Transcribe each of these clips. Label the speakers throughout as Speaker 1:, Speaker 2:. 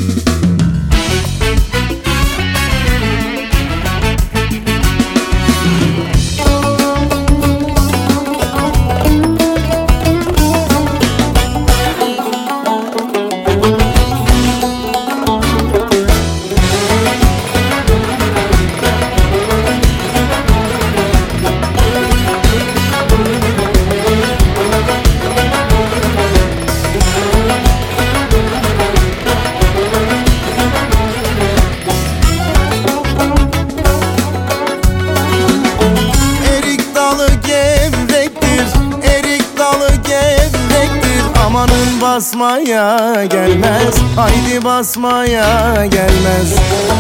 Speaker 1: Amanın basmaya gelmez, haydi basmaya gelmez.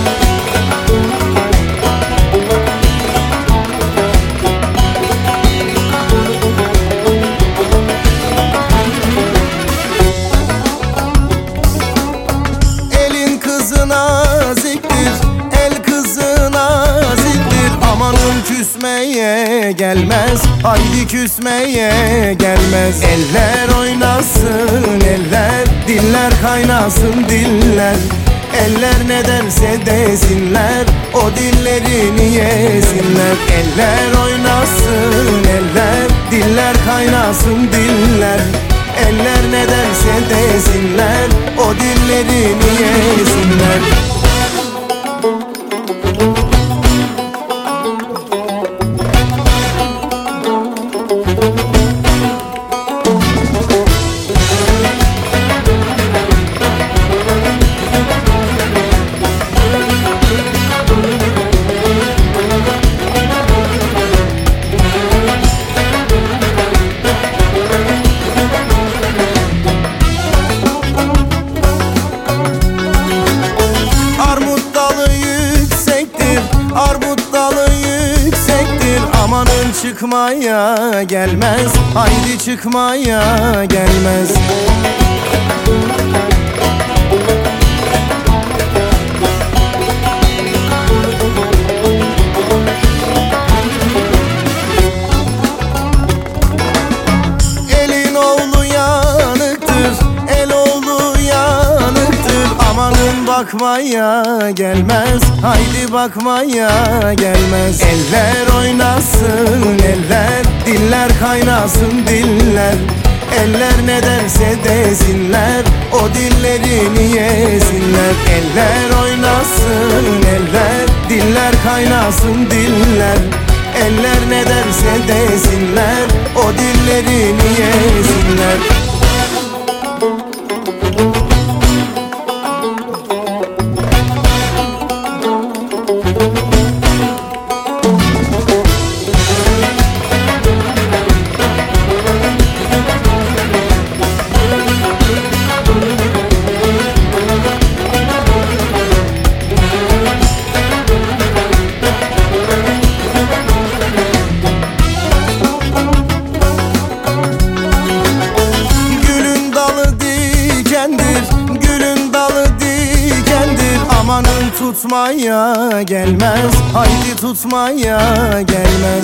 Speaker 1: Elin kızına ziktir, el kızına ziktir. Amanın küsmeye gelmez, haydi küsmeye gelmez. Eller oynasın eller, diller kaynasın diller. Eller ne derse desinler, o dillerini yesinler. Eller oynasın eller, diller kaynasın diller. Eller ne derse desinler, o dillerini yesinler. Armut dalı yüksektir, amanın çıkmaya gelmez, haydi çıkmaya gelmez. Elin oğlu yanıktır, el oğlu yanıktır. Amanın bakmaya gelmez, haydi bakmaya gelmez. Eller oynasın eller, diller kaynasın diller. Eller ne derse desinler, o dillerini yesinler. Eller oynasın eller, diller kaynasın diller. Eller ne derse desinler, o dillerini yesinler. Gülün dalı dikendir, amanın tutmaya gelmez, haydi tutmaya gelmez.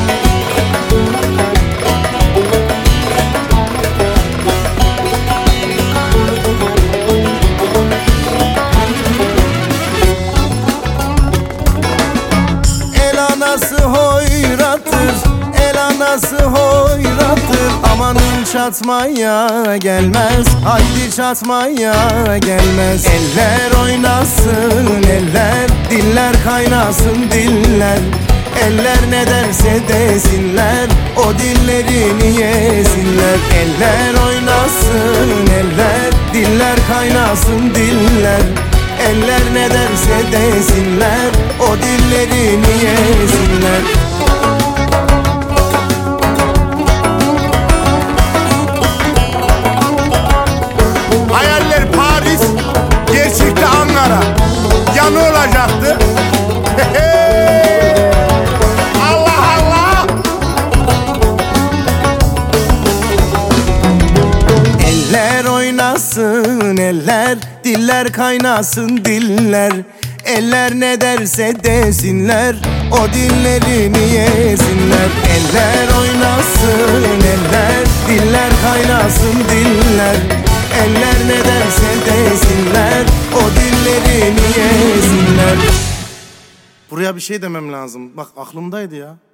Speaker 1: El anası hoyrattır, el anası hoyrattır. Amanın çatmaya gelmez, haydi çatmaya gelmez. Eller oynasın eller, diller kaynasın diller. Eller ne derse desinler, o dillerini yesinler. Eller oynasın eller, diller kaynasın diller. Eller ne derse desinler, o dillerini yesinler.
Speaker 2: Hayaller Paris, gerçekte Ankara. Ya ne olacaktı? Allah Allah!
Speaker 1: Eller oynasın eller, diller kaynasın diller. Eller ne derse desinler, o dillerini yesinler. Eller oynasın eller, diller kaynasın diller. Eller ne derse desinler, o dillerini yesinler.
Speaker 2: Buraya bir şey demem lazım. Bak aklımdaydı ya.